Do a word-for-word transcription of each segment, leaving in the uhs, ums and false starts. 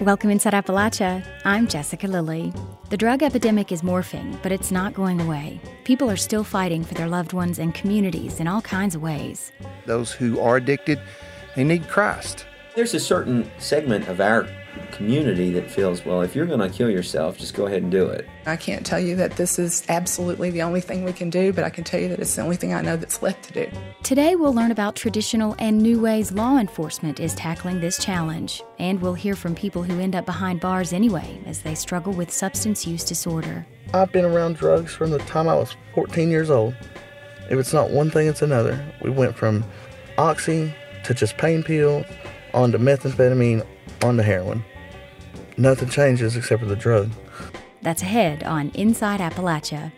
Welcome Inside Appalachia. I'm Jessica Lilly. The drug epidemic is morphing, but it's not going away. People are still fighting for their loved ones and communities in all kinds of ways. Those who are addicted, they need Christ. There's a certain segment of our community that feels, well, if you're going to kill yourself, just go ahead and do it. I can't tell you that this is absolutely the only thing we can do, but I can tell you that it's the only thing I know that's left to do. Today, we'll learn about traditional and new ways law enforcement is tackling this challenge. And we'll hear from people who end up behind bars anyway as they struggle with substance use disorder. I've been around drugs from the time I was fourteen years old. If it's not one thing, it's another. We went from oxy to just pain pills, on to methamphetamine, on to heroin. Nothing changes except for the drug. That's ahead on Inside Appalachia.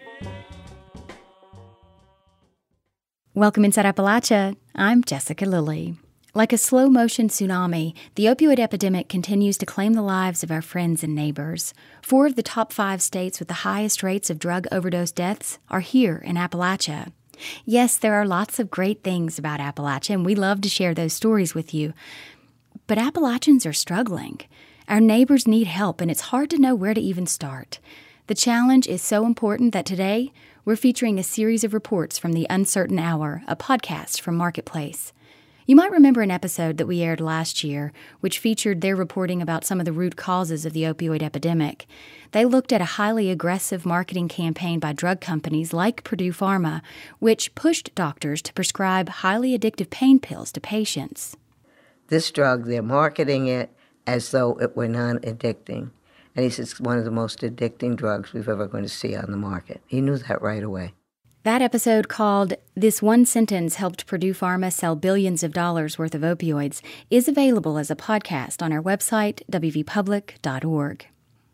Welcome Inside Appalachia. I'm Jessica Lilly. Like a slow-motion tsunami, the opioid epidemic continues to claim the lives of our friends and neighbors. Four of the top five states with the highest rates of drug overdose deaths are here in Appalachia. Yes, there are lots of great things about Appalachia, and we love to share those stories with you. But Appalachians are struggling. Our neighbors need help, and it's hard to know where to even start. The challenge is so important that today we're featuring a series of reports from The Uncertain Hour, a podcast from Marketplace. You might remember an episode that we aired last year, which featured their reporting about some of the root causes of the opioid epidemic. They looked at a highly aggressive marketing campaign by drug companies like Purdue Pharma, which pushed doctors to prescribe highly addictive pain pills to patients. This drug, they're marketing it as though it were non-addicting. And he says it's one of the most addicting drugs we've ever going to see on the market. He knew that right away. That episode, called This One Sentence Helped Purdue Pharma Sell Billions of Dollars Worth of Opioids, is available as a podcast on our website, w v public dot org.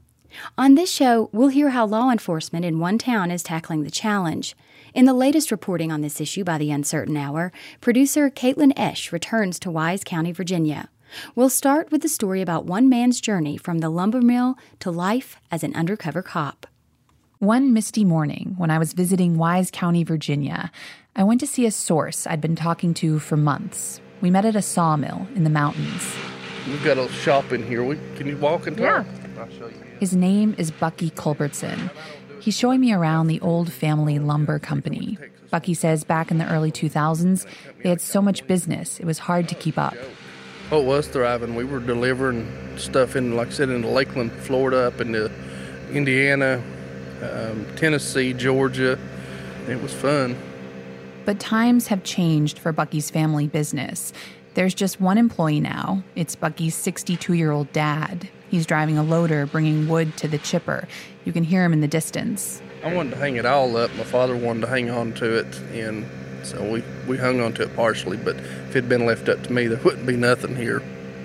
On this show, we'll hear how law enforcement in one town is tackling the challenge. In the latest reporting on this issue by The Uncertain Hour, producer Caitlin Esch returns to Wise County, Virginia. We'll start with the story about one man's journey from the lumber mill to life as an undercover cop. One misty morning, when I was visiting Wise County, Virginia, I went to see a source I'd been talking to for months. We met at a sawmill in the mountains. We've got a shop in here. We, can you walk and talk? Yeah. I'll show you. His name is Bucky Culbertson. He's showing me around the old family lumber company. Bucky says back in the early two thousands, they had so much business, it was hard to keep up. Oh, it was thriving. We were delivering stuff in, like I said, in Lakeland, Florida, up into Indiana, um, Tennessee, Georgia. It was fun. But times have changed for Bucky's family business. There's just one employee now. It's Bucky's sixty-two-year-old dad. He's driving a loader, bringing wood to the chipper. You can hear him in the distance. I wanted to hang it all up. My father wanted to hang on to it, and so we, we hung on to it partially, but if it had been left up to me, there wouldn't be nothing here.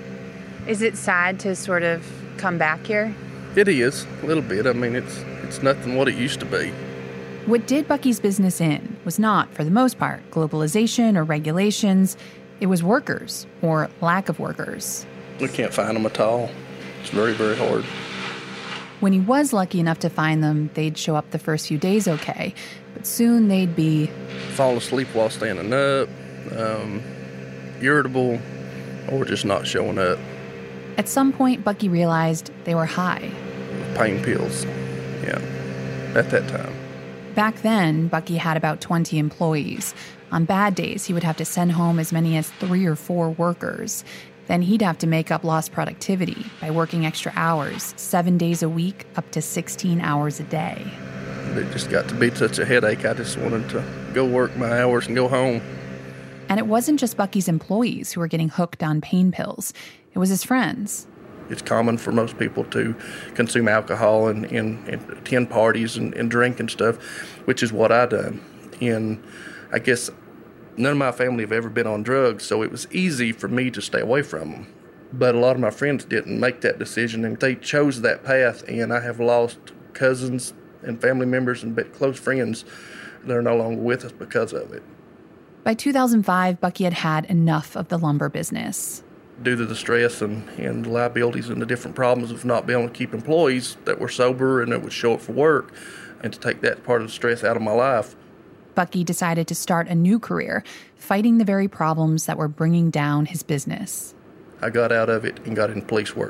Is it sad to sort of come back here? It is, a little bit. I mean, it's it's nothing what it used to be. What did Bucky's business in was not, for the most part, globalization or regulations. It was workers, or lack of workers. We can't find them at all. It's very, very hard. When he was lucky enough to find them, they'd show up the first few days okay, but soon they'd be... fall asleep while standing up, um, irritable, or just not showing up. At some point, Bucky realized they were high. Pain pills, yeah, at that time. Back then, Bucky had about twenty employees. On bad days, he would have to send home as many as three or four workers. Then he'd have to make up lost productivity by working extra hours, seven days a week, up to sixteen hours a day. It just got to be such a headache, I just wanted to go work my hours and go home. And it wasn't just Bucky's employees who were getting hooked on pain pills. It was his friends. It's common for most people to consume alcohol and, and, and attend parties and, and drink and stuff, which is what I done. And I guess none of my family have ever been on drugs, so it was easy for me to stay away from them. But a lot of my friends didn't make that decision, and they chose that path, and I have lost cousins and family members and close friends that are no longer with us because of it. By two thousand five, Bucky had had enough of the lumber business. Due to the stress and, and the liabilities and the different problems of not being able to keep employees that were sober and that would show up for work, and to take that part of the stress out of my life. Bucky decided to start a new career, fighting the very problems that were bringing down his business. I got out of it and got into police work.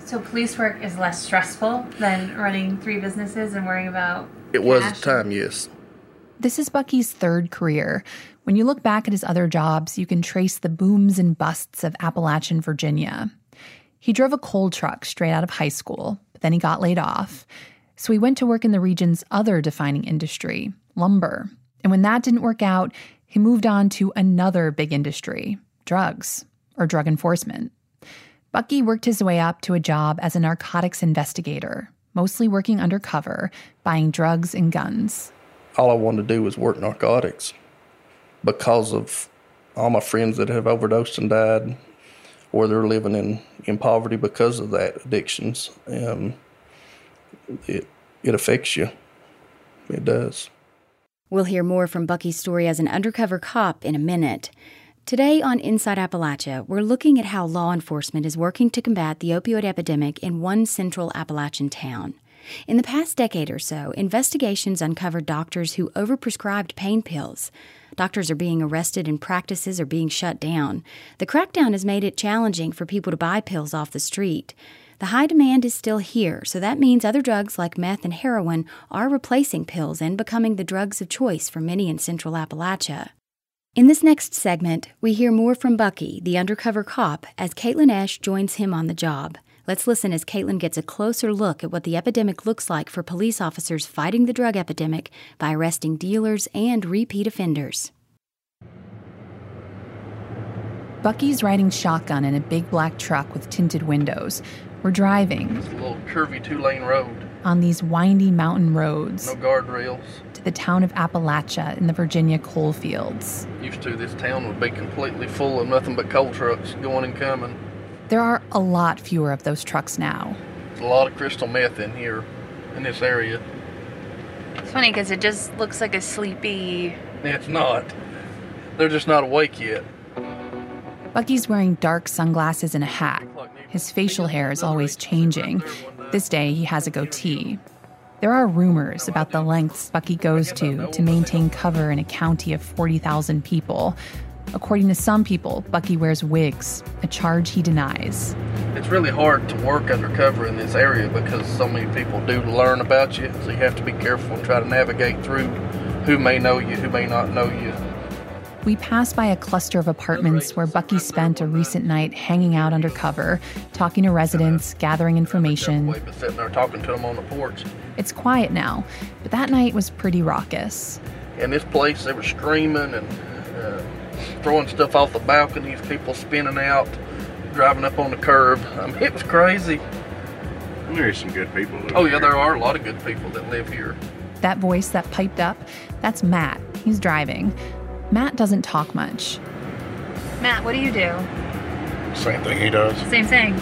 So police work is less stressful than running three businesses and worrying about It was cash at the time, yes. This is Bucky's third career. When you look back at his other jobs, you can trace the booms and busts of Appalachian Virginia. He drove a coal truck straight out of high school, but then he got laid off. So he went to work in the region's other defining industry, lumber. And when that didn't work out, he moved on to another big industry, drugs, or drug enforcement. Bucky worked his way up to a job as a narcotics investigator, mostly working undercover, buying drugs and guns. All I wanted to do was work narcotics because of all my friends that have overdosed and died, or they're living in, in poverty because of that addictions. Um, it, it affects you. It does. We'll hear more from Bucky's story as an undercover cop in a minute. Today on Inside Appalachia, we're looking at how law enforcement is working to combat the opioid epidemic in one central Appalachian town. In the past decade or so, investigations uncovered doctors who overprescribed pain pills. Doctors are being arrested and practices are being shut down. The crackdown has made it challenging for people to buy pills off the street. The high demand is still here, so that means other drugs like meth and heroin are replacing pills and becoming the drugs of choice for many in central Appalachia. In this next segment, we hear more from Bucky, the undercover cop, as Caitlin Esch joins him on the job. Let's listen as Caitlin gets a closer look at what the epidemic looks like for police officers fighting the drug epidemic by arresting dealers and repeat offenders. Bucky's riding shotgun in a big black truck with tinted windows. We're driving. It's a little curvy two-lane road. On these windy mountain roads. No guardrails. To the town of Appalachia in the Virginia coal fields. Used to, this town would be completely full of nothing but coal trucks going and coming. There are a lot fewer of those trucks now. There's a lot of crystal meth in here, in this area. It's funny because it just looks like a sleepy... It's not. They're just not awake yet. Bucky's wearing dark sunglasses and a hat. His facial hair is always changing. This day, he has a goatee. There are rumors about the lengths Bucky goes to to maintain cover in a county of forty thousand people. According to some people, Bucky wears wigs, a charge he denies. It's really hard to work undercover in this area because so many people do learn about you, so you have to be careful and try to navigate through who may know you, who may not know you. We pass by a cluster of apartments where Bucky spent a recent night hanging out undercover, talking to residents, gathering information. Sitting there talking to them on the porch. It's quiet now, but that night was pretty raucous. In this place, they were screaming and uh, throwing stuff off the balconies, people spinning out, driving up on the curb. I mean, it was crazy. There's some good people. Oh, yeah, there are a lot of good people that live here. That voice that piped up, that's Matt. He's driving. Matt doesn't talk much. Matt, what do you do? Same thing he does. Same thing.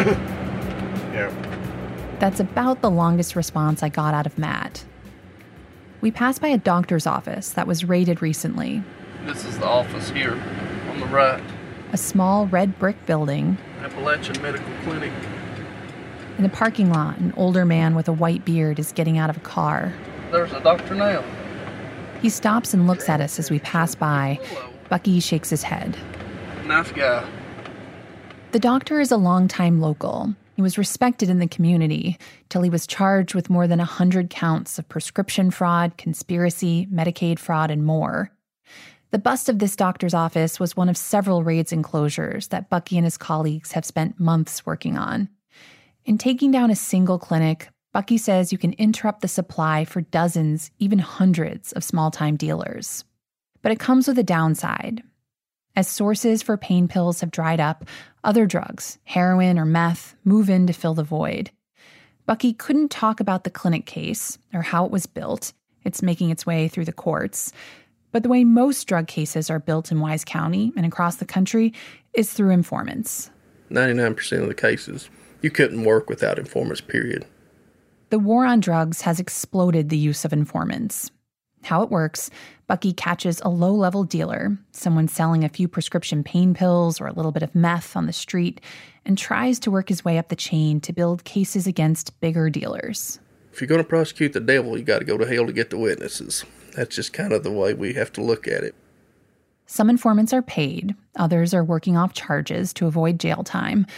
Yeah. That's about the longest response I got out of Matt. We passed by a doctor's office that was raided recently. This is the office here on the right. A small red brick building. Appalachian Medical Clinic. In the parking lot, an older man with a white beard is getting out of a car. There's a doctor now. He stops and looks at us as we pass by. Bucky shakes his head. Nice guy. The doctor is a longtime local. He was respected in the community till he was charged with more than one hundred counts of prescription fraud, conspiracy, Medicaid fraud, and more. The bust of this doctor's office was one of several raids and closures that Bucky and his colleagues have spent months working on. In taking down a single clinic, Bucky says you can interrupt the supply for dozens, even hundreds of small-time dealers. But it comes with a downside. As sources for pain pills have dried up, other drugs, heroin or meth, move in to fill the void. Bucky couldn't talk about the clinic case or how it was built. It's making its way through the courts. But the way most drug cases are built in Wise County and across the country is through informants. ninety-nine percent of the cases, you couldn't work without informants, period. The war on drugs has exploded the use of informants. How it works, Bucky catches a low-level dealer, someone selling a few prescription pain pills or a little bit of meth on the street, and tries to work his way up the chain to build cases against bigger dealers. If you're going to prosecute the devil, you got to go to hell to get the witnesses. That's just kind of the way we have to look at it. Some informants are paid, others are working off charges to avoid jail time.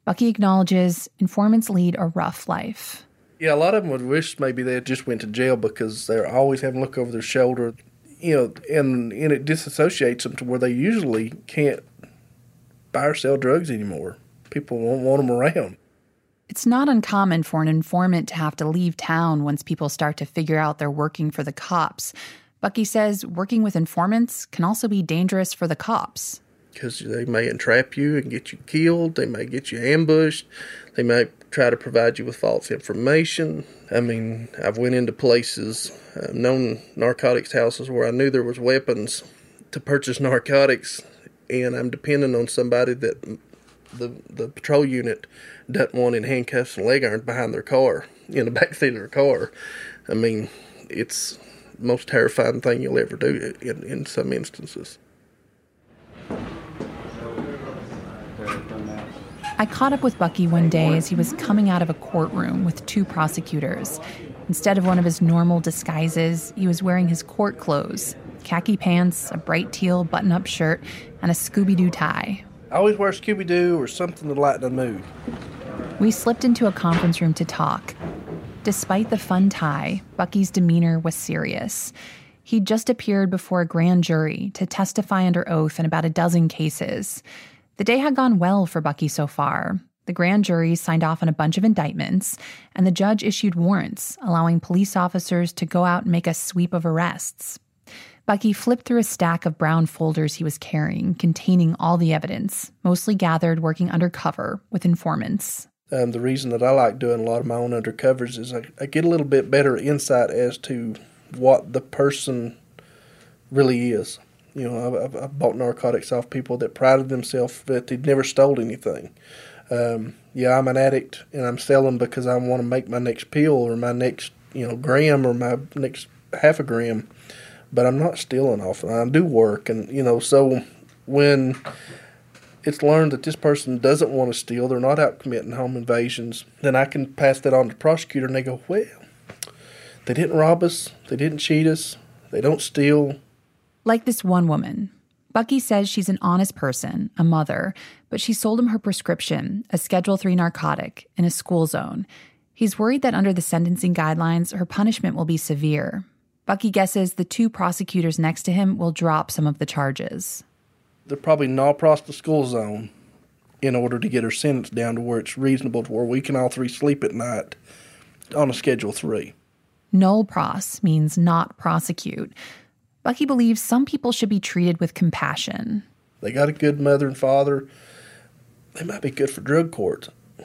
Bucky acknowledges informants lead a rough life. Yeah, a lot of them would wish maybe they had just went to jail because they're always having to look over their shoulder, you know, and, and it disassociates them to where they usually can't buy or sell drugs anymore. People won't want them around. It's not uncommon for an informant to have to leave town once people start to figure out they're working for the cops. Bucky says working with informants can also be dangerous for the cops. Because they may entrap you and get you killed. They may get you ambushed. They may try to provide you with false information. I mean, I've went into places, uh, known narcotics houses where I knew there was weapons to purchase narcotics, and I'm depending on somebody that the the patrol unit doesn't want in handcuffs and leg irons behind their car, in the backseat of their car. I mean, it's the most terrifying thing you'll ever do in, in some instances. I caught up with Bucky one day as he was coming out of a courtroom with two prosecutors. Instead of one of his normal disguises, he was wearing his court clothes, khaki pants, a bright teal button-up shirt, and a Scooby-Doo tie. I always wear Scooby-Doo or something to lighten the mood. We slipped into a conference room to talk. Despite the fun tie, Bucky's demeanor was serious. He'd just appeared before a grand jury to testify under oath in about a dozen cases. The day had gone well for Bucky so far. The grand jury signed off on a bunch of indictments, and the judge issued warrants, allowing police officers to go out and make a sweep of arrests. Bucky flipped through a stack of brown folders he was carrying, containing all the evidence, mostly gathered working undercover with informants. Um, the reason that I like doing a lot of my own undercovers is I, I get a little bit better insight as to what the person really is. You know, I've, I've bought narcotics off people that prided themselves that they'd never stole anything. Um, yeah, I'm an addict, and I'm selling because I want to make my next pill or my next, you know, gram or my next half a gram. But I'm not stealing off them. I do work, and, you know, so when it's learned that this person doesn't want to steal, they're not out committing home invasions, then I can pass that on to the prosecutor, and they go, well, they didn't rob us, they didn't cheat us, they don't steal. Like this one woman. Bucky says she's an honest person, a mother, but she sold him her prescription, a Schedule three narcotic, in a school zone. He's worried that under the sentencing guidelines, her punishment will be severe. Bucky guesses the two prosecutors next to him will drop some of the charges. They'll probably gnaw across the school zone in order to get her sentence down to where it's reasonable, to where we can all three sleep at night on a Schedule three. Null pros means not prosecute. Bucky believes some people should be treated with compassion. They got a good mother and father. They might be good for drug courts.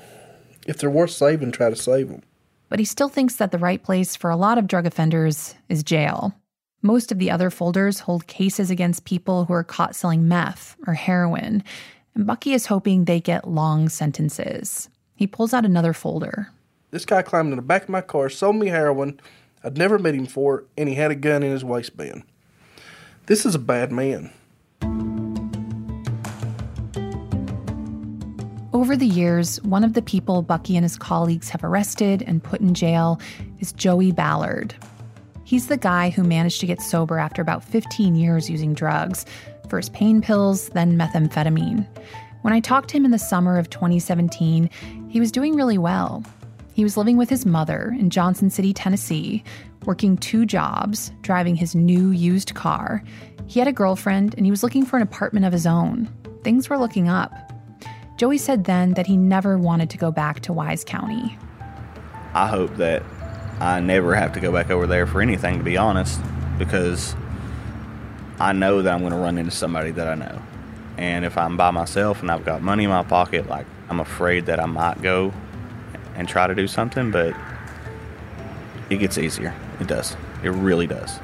If they're worth saving, try to save them. But he still thinks that the right place for a lot of drug offenders is jail. Most of the other folders hold cases against people who are caught selling meth or heroin, and Bucky is hoping they get long sentences. He pulls out another folder. This guy climbed in the back of my car, sold me heroin. I'd never met him before, and he had a gun in his waistband. This is a bad man. Over the years, one of the people Bucky and his colleagues have arrested and put in jail is Joey Ballard. He's the guy who managed to get sober after about fifteen years using drugs, first pain pills, then methamphetamine. When I talked to him in the summer of twenty seventeen, he was doing really well. He was living with his mother in Johnson City, Tennessee, working two jobs, driving his new used car. He had a girlfriend, and he was looking for an apartment of his own. Things were looking up. Joey said then that he never wanted to go back to Wise County. I hope that I never have to go back over there for anything, to be honest, because I know that I'm going to run into somebody that I know. And if I'm by myself and I've got money in my pocket, like, I'm afraid that I might go and try to do something, but it gets easier. It does. It really does.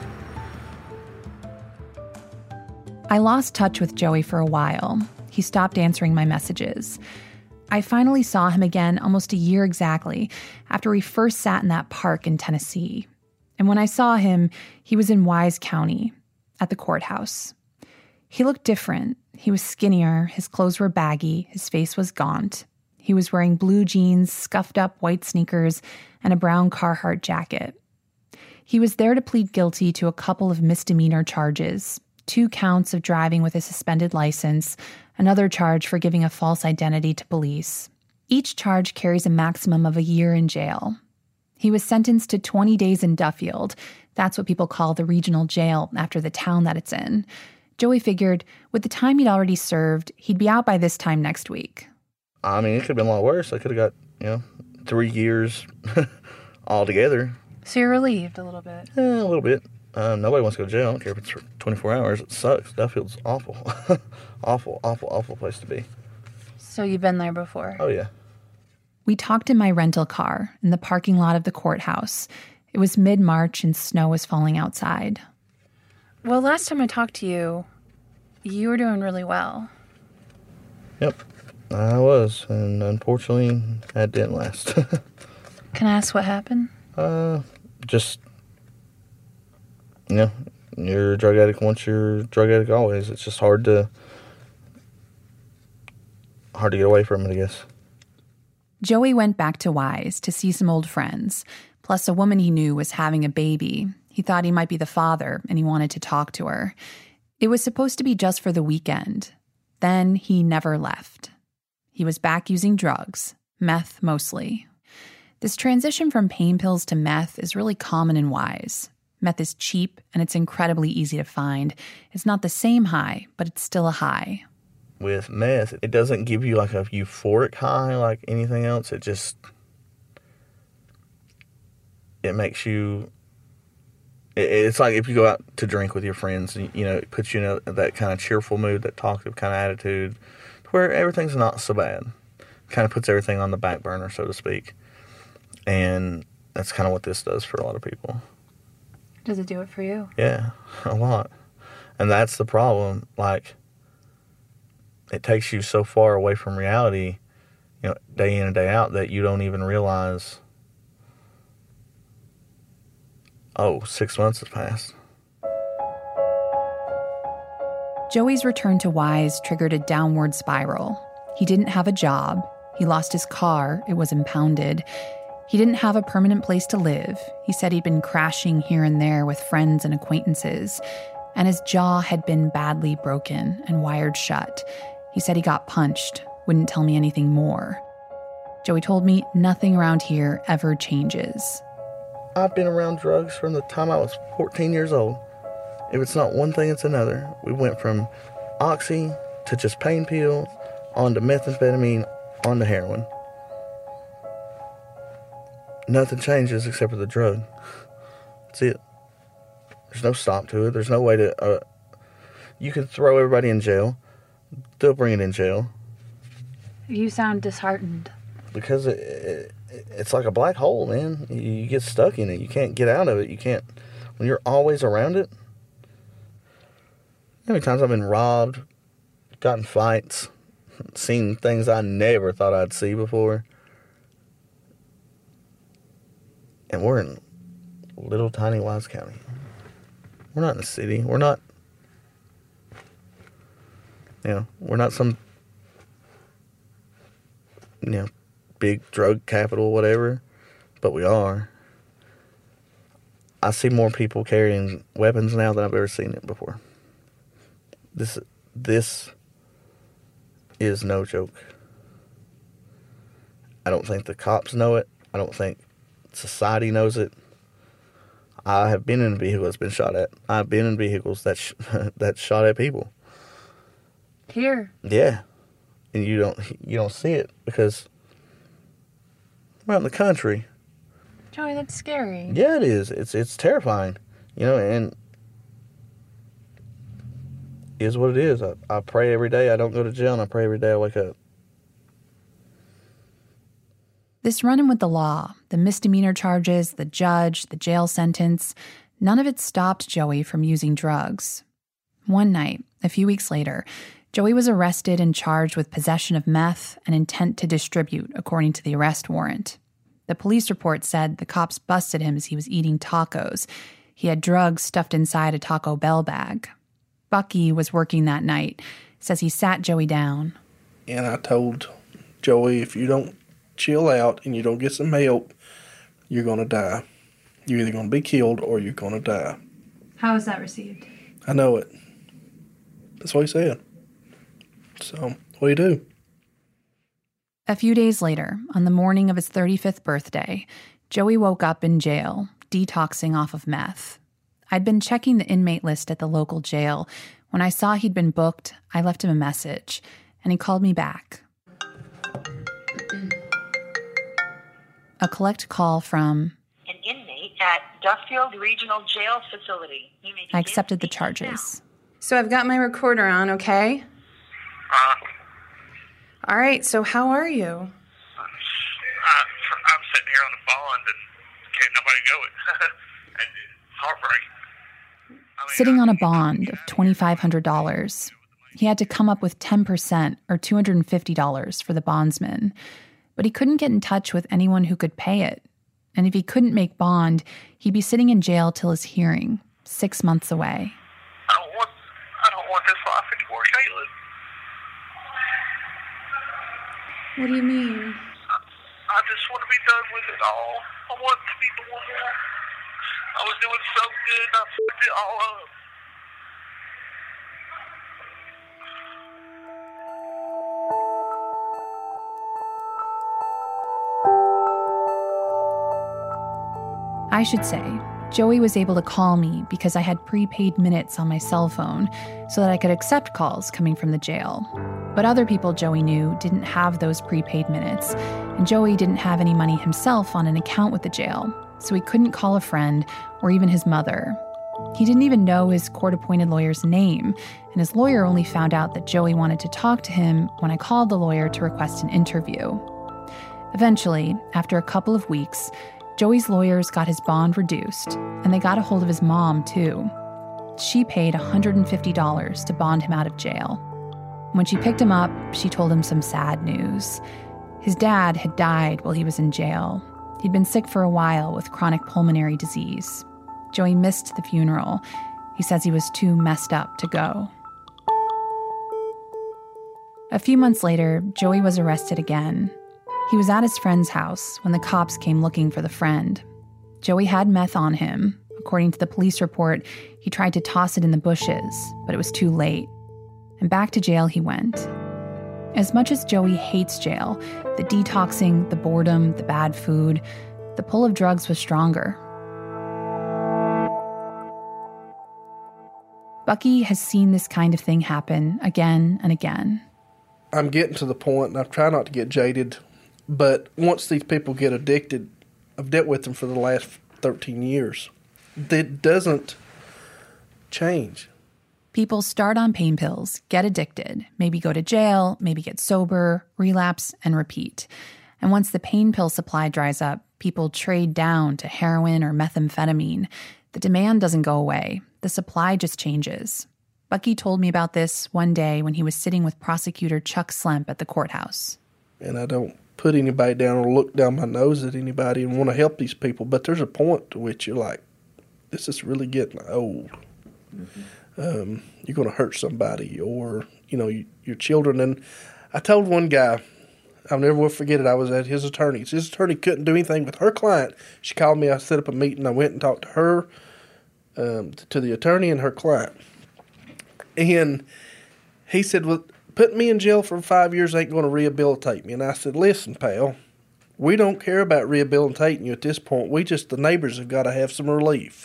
I lost touch with Joey for a while. He stopped answering my messages. I finally saw him again almost a year exactly after we first sat in that park in Tennessee. And when I saw him, he was in Wise County at the courthouse. He looked different. He was skinnier, his clothes were baggy, his face was gaunt. He was wearing blue jeans, scuffed up white sneakers, and a brown Carhartt jacket. He was there to plead guilty to a couple of misdemeanor charges, two counts of driving with a suspended license, another charge for giving a false identity to police. Each charge carries a maximum of a year in jail. He was sentenced to twenty days in Duffield. That's what people call the regional jail after the town that it's in. Joey figured with the time he'd already served, he'd be out by this time next week. I mean, it could have been a lot worse. I could have got, you know, three years altogether. So you're relieved a little bit? Yeah, a little bit. Uh, nobody wants to go to jail. I don't care if it's for twenty-four hours. It sucks. Duffield's awful. awful, awful, awful place to be. So you've been there before? Oh, yeah. We talked in my rental car in the parking lot of the courthouse. It was mid-March and snow was falling outside. Well, last time I talked to you, you were doing really well. Yep, I was. And unfortunately, that didn't last. Can I ask what happened? Uh, just, you know, you're a drug addict once you're a drug addict always. It's just hard to, hard to get away from it, I guess. Joey went back to Wise to see some old friends. Plus, a woman he knew was having a baby. He thought he might be the father, and he wanted to talk to her. It was supposed to be just for the weekend. Then he never left. He was back using drugs, meth mostly. This transition from pain pills to meth is really common in Wise. Meth is cheap, and it's incredibly easy to find. It's not the same high, but it's still a high. With meth, it doesn't give you like a euphoric high like anything else. It just, it makes you, it, it's like if you go out to drink with your friends, you know, it puts you in a, that kind of cheerful mood, that talkative kind of attitude, where everything's not so bad. Kind of puts everything on the back burner, so to speak. And that's kind of what this does for a lot of people. Does it do it for you? Yeah, a lot. And that's the problem. Like, it takes you so far away from reality, you know, day in and day out, that you don't even realize, oh, six months has passed. Joey's return to Wise triggered a downward spiral. He didn't have a job. He lost his car. It was impounded. He didn't have a permanent place to live. He said he'd been crashing here and there with friends and acquaintances. And his jaw had been badly broken and wired shut. He said he got punched, wouldn't tell me anything more. Joey told me nothing around here ever changes. I've been around drugs from the time I was fourteen years old. If it's not one thing, it's another. We went from oxy to just pain pills, on to methamphetamine, on to heroin. Nothing changes except for the drug. That's it. There's no stop to it. There's no way to... Uh, you can throw everybody in jail. They'll bring it in jail. You sound disheartened. Because it, it, it's like a black hole, man. You, you get stuck in it. You can't get out of it. You can't... When you're always around it... How many times I've been robbed, got in fights, seen things I never thought I'd see before. And we're in little tiny Wise County. We're not in the city. We're not... You know, we're not some, you know, big drug capital, whatever, but we are. I see more people carrying weapons now than I've ever seen it before. This, this is no joke. I don't think the cops know it. I don't think society knows it. I have been in a vehicle that's been shot at. I've been in vehicles that sh- that shot at people. Here. Yeah, and you don't you don't see it because we're out in the country. Joey, that's scary. Yeah, it is. It's it's terrifying, you know. And it is what it is. I, I pray every day I don't go to jail, and I pray every day I wake up. This run-in with the law, the misdemeanor charges, the judge, the jail sentence, none of it stopped Joey from using drugs. One night, a few weeks later, Joey was arrested and charged with possession of meth and intent to distribute, according to the arrest warrant. The police report said the cops busted him as he was eating tacos. He had drugs stuffed inside a Taco Bell bag. Bucky was working that night, says he sat Joey down. And I told Joey, if you don't chill out and you don't get some help, you're going to die. You're either going to be killed or you're going to die. How was that received? I know it. That's what he said. So, what do you do? A few days later, on the morning of his thirty-fifth birthday, Joey woke up in jail, detoxing off of meth. I'd been checking the inmate list at the local jail. When I saw he'd been booked, I left him a message, and he called me back. A collect call from an inmate at Duffield Regional Jail Facility. You may I accepted the charges. So I've got my recorder on, okay? Uh, All right, so how are you? uh, I'm sitting here on the bond and can't nobody go it. And it's heartbreaking. I mean, Sitting on a bond of twenty-five hundred dollars. He had to come up with ten percent or two hundred fifty dollars for the bondsman. But he couldn't get in touch with anyone who could pay it. And if he couldn't make bond, he'd be sitting in jail till his hearing, six months away. I don't want, I don't want this life anymore, Caitlin. What do you mean? I, I just want to be done with it all. I want it to be normal. I was doing so good and I fucked it all up. I should say, Joey was able to call me because I had prepaid minutes on my cell phone so that I could accept calls coming from the jail. But other people Joey knew didn't have those prepaid minutes, and Joey didn't have any money himself on an account with the jail, so he couldn't call a friend or even his mother. He didn't even know his court-appointed lawyer's name, and his lawyer only found out that Joey wanted to talk to him when I called the lawyer to request an interview. Eventually, after a couple of weeks, Joey's lawyers got his bond reduced, and they got a hold of his mom, too. She paid one hundred fifty dollars to bond him out of jail. When she picked him up, she told him some sad news. His dad had died while he was in jail. He'd been sick for a while with chronic pulmonary disease. Joey missed the funeral. He says he was too messed up to go. A few months later, Joey was arrested again. He was at his friend's house when the cops came looking for the friend. Joey had meth on him. According to the police report, he tried to toss it in the bushes, but it was too late. And back to jail he went. As much as Joey hates jail, the detoxing, the boredom, the bad food, the pull of drugs was stronger. Bucky has seen this kind of thing happen again and again. I'm getting to the point, and I try not to get jaded, but once these people get addicted, I've dealt with them for the last thirteen years. It doesn't change. People start on pain pills, get addicted, maybe go to jail, maybe get sober, relapse, and repeat. And once the pain pill supply dries up, people trade down to heroin or methamphetamine. The demand doesn't go away. The supply just changes. Bucky told me about this one day when he was sitting with prosecutor Chuck Slemp at the courthouse. And I don't put anybody down or look down my nose at anybody and want to help these people, but there's a point to which you're like, this is really getting old. Mm-hmm. Um, you're going to hurt somebody or, you know, you, your children. And I told one guy, I'll never will forget it, I was at his attorney's. His attorney couldn't do anything with her client. She called me, I set up a meeting, I went and talked to her, um, to the attorney and her client. And he said, well, putting me in jail for five years ain't going to rehabilitate me. And I said, listen, pal, we don't care about rehabilitating you at this point. We just, the neighbors have got to have some relief.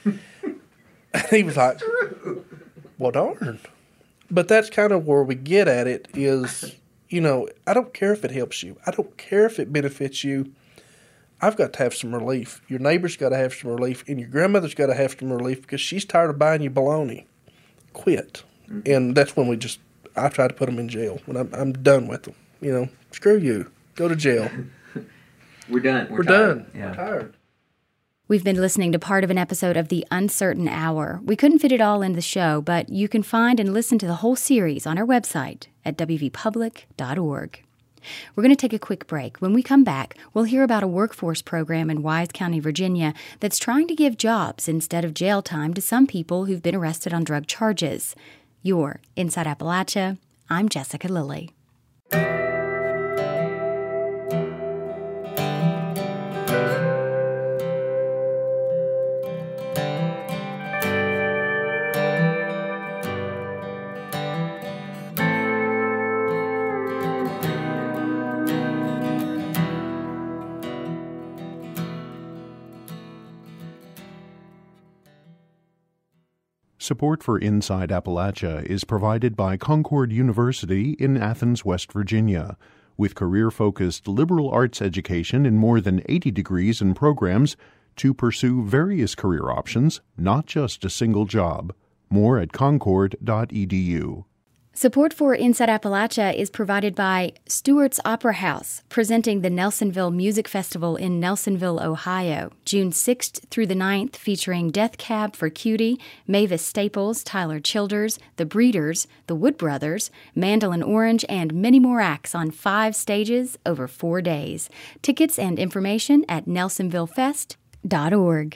And he was like, well, darn. But that's kind of where we get at it is, you know, I don't care if it helps you. I don't care if it benefits you. I've got to have some relief. Your neighbor's got to have some relief. And your grandmother's got to have some relief because she's tired of buying you baloney. Quit. Mm-hmm. And that's when we just, I try to put them in jail. When I'm, I'm done with them. You know, screw you. Go to jail. We're done. We're, We're tired. done. Yeah. We're tired. We've been listening to part of an episode of The Uncertain Hour. We couldn't fit it all into the show, but you can find and listen to the whole series on our website at w v public dot org. We're going to take a quick break. When we come back, we'll hear about a workforce program in Wise County, Virginia, that's trying to give jobs instead of jail time to some people who've been arrested on drug charges. You're Inside Appalachia. I'm Jessica Lilly. Support for Inside Appalachia is provided by Concord University in Athens, West Virginia. With career-focused liberal arts education in more than eighty degrees and programs to pursue various career options, not just a single job. More at concord dot e d u. Support for Inside Appalachia is provided by Stewart's Opera House, presenting the Nelsonville Music Festival in Nelsonville, Ohio, June sixth through the ninth, featuring Death Cab for Cutie, Mavis Staples, Tyler Childers, The Breeders, The Wood Brothers, Mandolin Orange, and many more acts on five stages over four days. Tickets and information at nelsonville fest dot org.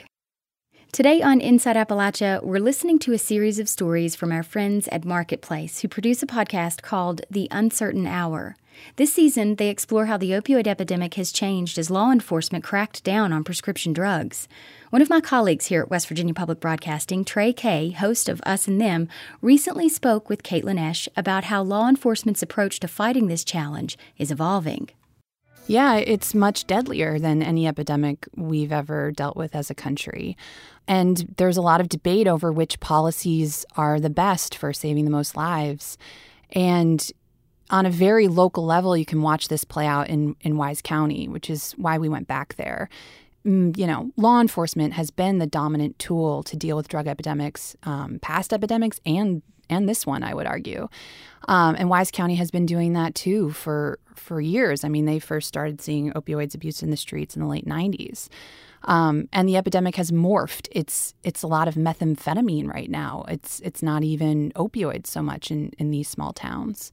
Today on Inside Appalachia, we're listening to a series of stories from our friends at Marketplace who produce a podcast called The Uncertain Hour. This season, they explore how the opioid epidemic has changed as law enforcement cracked down on prescription drugs. One of my colleagues here at West Virginia Public Broadcasting, Trey Kay, host of Us and Them, recently spoke with Caitlin Esch about how law enforcement's approach to fighting this challenge is evolving. Yeah, it's much deadlier than any epidemic we've ever dealt with as a country. And there's a lot of debate over which policies are the best for saving the most lives. And on a very local level, you can watch this play out in, in Wise County, which is why we went back there. You know, law enforcement has been the dominant tool to deal with drug epidemics, um, past epidemics and and this one, I would argue. Um, and Wise County has been doing that, too, for, for years. I mean, they first started seeing opioids abuse in the streets in the late nineties. Um, and the epidemic has morphed. It's it's a lot of methamphetamine right now. It's it's not even opioids so much in, in these small towns.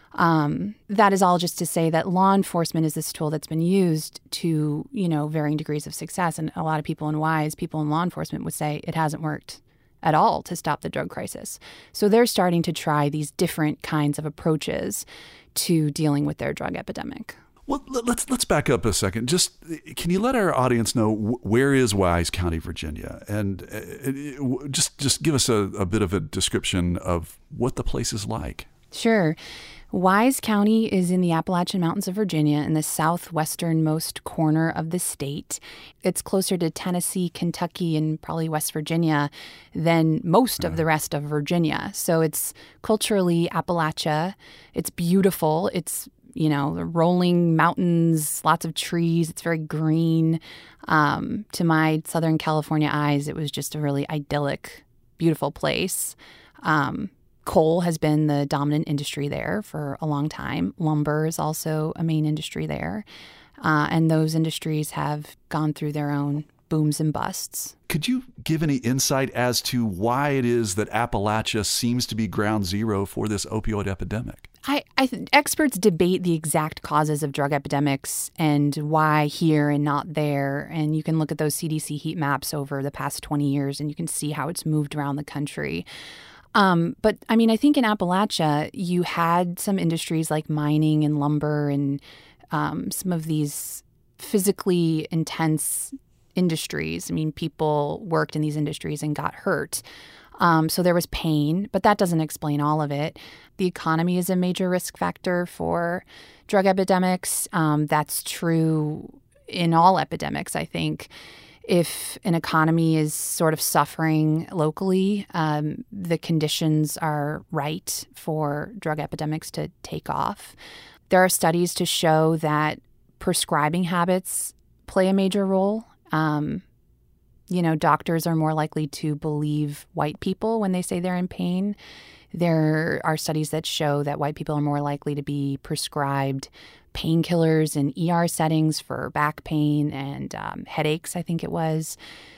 Um, that is all just to say that law enforcement is this tool that's been used to, you know, varying degrees of success. And a lot of people in Wise, people in law enforcement would say it hasn't worked at all to stop the drug crisis. So they're starting to try these different kinds of approaches to dealing with their drug epidemic. Well, let's let's back up a second. Just can you let our audience know where is Wise County, Virginia, and uh, just just give us a, a bit of a description of what the place is like. Sure. Wise County is in the Appalachian Mountains of Virginia in the southwesternmost corner of the state. It's closer to Tennessee, Kentucky, and probably West Virginia than most of the rest of Virginia. So it's culturally Appalachia. It's beautiful. It's, you know, the rolling mountains, lots of trees. It's very green. Um, to my Southern California eyes, it was just a really idyllic, beautiful place. Um Coal has been the dominant industry there for a long time. Lumber is also a main industry there. Uh, and those industries have gone through their own booms and busts. Could you give any insight as to why it is that Appalachia seems to be ground zero for this opioid epidemic? I, I th- experts debate the exact causes of drug epidemics and why here and not there. And you can look at those C D C heat maps over the past twenty years and you can see how it's moved around the country. Um, but, I mean, I think in Appalachia, you had some industries like mining and lumber and um, some of these physically intense industries. I mean, people worked in these industries and got hurt. Um, so there was pain, but that doesn't explain all of it. The economy is a major risk factor for drug epidemics. Um, that's true in all epidemics, I think. If an economy is sort of suffering locally, um, the conditions are right for drug epidemics to take off. There are studies to show that prescribing habits play a major role. Um, you know, doctors are more likely to believe white people when they say they're in pain. There are studies that show that white people are more likely to be prescribed painkillers in E R settings for back pain and um, headaches, I think it was.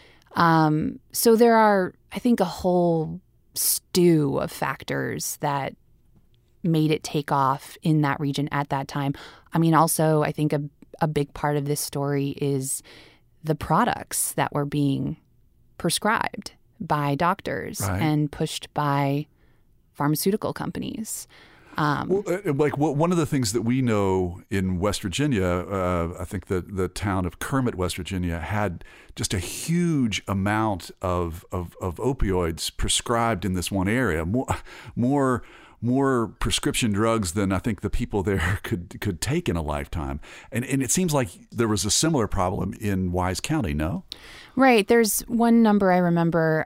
Um, so there are, I think, a whole stew of factors that made it take off in that region at that time. I mean, also, I think a, a big part of this story is the products that were being prescribed by doctors right. and pushed by pharmaceutical companies. Um, well, uh, like well, one of the things that we know in West Virginia, uh, I think the the town of Kermit, West Virginia, had just a huge amount of, of of opioids prescribed in this one area. More more more prescription drugs than I think the people there could could take in a lifetime. And and it seems like there was a similar problem in Wise County. No, right. There's one number I remember.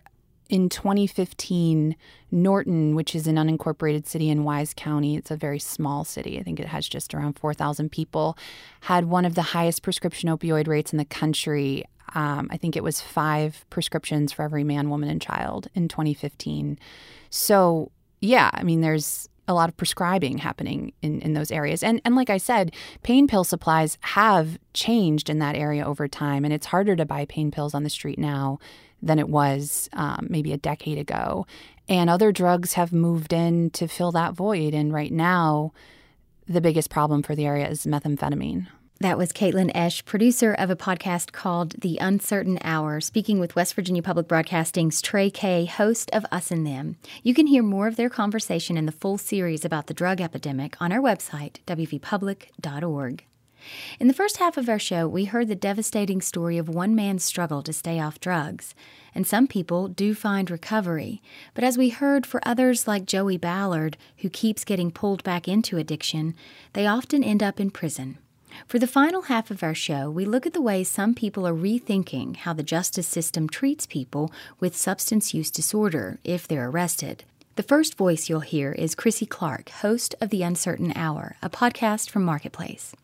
in twenty fifteen, Norton, which is an unincorporated city in Wise County, it's a very small city, I think it has just around four thousand people, had one of the highest prescription opioid rates in the country. Um, I think it was five prescriptions for every man, woman, and child in twenty fifteen. So, yeah, I mean, there's a lot of prescribing happening in, in those areas. And and like I said, pain pill supplies have changed in that area over time, and it's harder to buy pain pills on the street now than it was um, maybe a decade ago. And other drugs have moved in to fill that void. And right now, the biggest problem for the area is methamphetamine. That was Caitlin Esch, producer of a podcast called The Uncertain Hour, speaking with West Virginia Public Broadcasting's Trey Kay, host of Us and Them. You can hear more of their conversation in the full series about the drug epidemic on our website, w v public dot org. In the first half of our show, we heard the devastating story of one man's struggle to stay off drugs. And some people do find recovery. But as we heard, for others like Joey Ballard, who keeps getting pulled back into addiction, they often end up in prison. For the final half of our show, we look at the ways some people are rethinking how the justice system treats people with substance use disorder if they're arrested. The first voice you'll hear is Chrissy Clark, host of The Uncertain Hour, a podcast from Marketplace.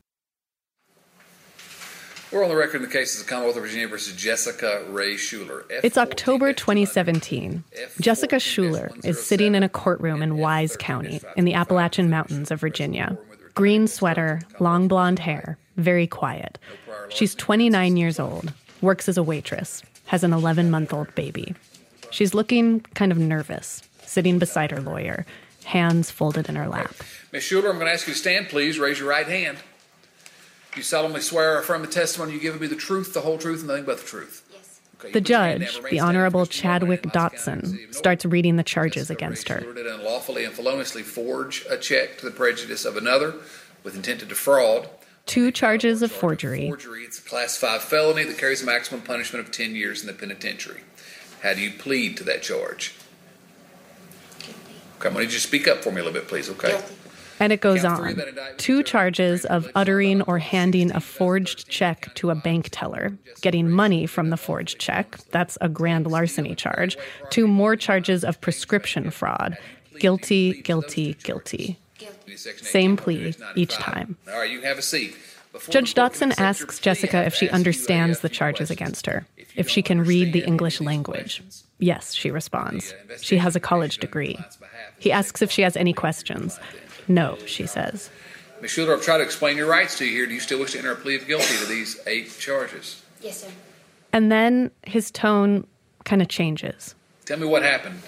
We're on the record in the cases of Commonwealth of Virginia versus Jessica Ray Shuler. It's October twenty seventeen. Jessica Shuler is sitting in a courtroom in Wise County in the Appalachian Mountains of Virginia. Green sweater, long blonde hair, very quiet. She's twenty-nine years old, works as a waitress, has an eleven-month-old baby. She's looking kind of nervous, sitting beside her lawyer, hands folded in her lap. Miz Shuler, I'm going to ask you to stand, please. Raise your right hand. You solemnly swear or affirm the testimony you give will be the truth, the whole truth, and nothing but the truth. Yes. Okay, the judge, the Honorable Chadwick Dotson, starts reading the charges against her. Did unlawfully and feloniously forge a check to the prejudice of another with intent to defraud. Two charges of forgery. Forgery. It's a class five felony that carries a maximum punishment of ten years in the penitentiary. How do you plead to that charge? Okay, I'm going to need you to speak up for me a little bit, please, okay? And it goes on. Two charges of uttering or handing a forged check to a bank teller, getting money from the forged check, that's a grand larceny charge, two more charges of prescription fraud. Guilty, guilty, guilty. Same plea each time. All right, you have a seat. Judge Dotson asks Jessica if she understands the charges against her, if she can read the English language. Yes, she responds. She has a college degree. He asks if she has any questions. No, she says. Miz Shuler, I've tried to explain your rights to you here. Do you still wish to enter a plea of guilty to these eight charges? Yes, sir. And then his tone kind of changes. Tell me what happened.